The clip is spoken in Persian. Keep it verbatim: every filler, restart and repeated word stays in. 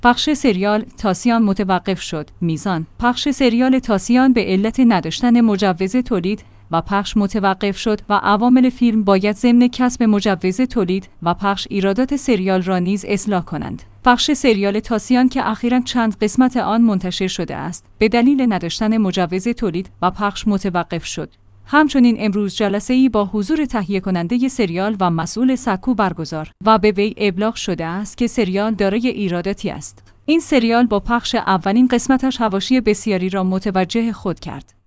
پخش سریال تاسیان متوقف شد. میزان: پخش سریال تاسیان به علت نداشتن مجوز تولید و پخش متوقف شد و عوامل فیلم باید ضمن کسب مجوز تولید و پخش ایرادات سریال را نیز اصلاح کنند. پخش سریال تاسیان که اخیراً چند قسمت آن منتشر شده است، به دلیل نداشتن مجوز تولید و پخش متوقف شد. همچنین امروز جلسه‌ای با حضور تهیه کننده سریال و مسئول سکو برگزار و به وی ابلاغ شده است که سریال دارای ایراداتی است. این سریال با پخش اولین قسمتش حواشی بسیاری را متوجه خود کرد.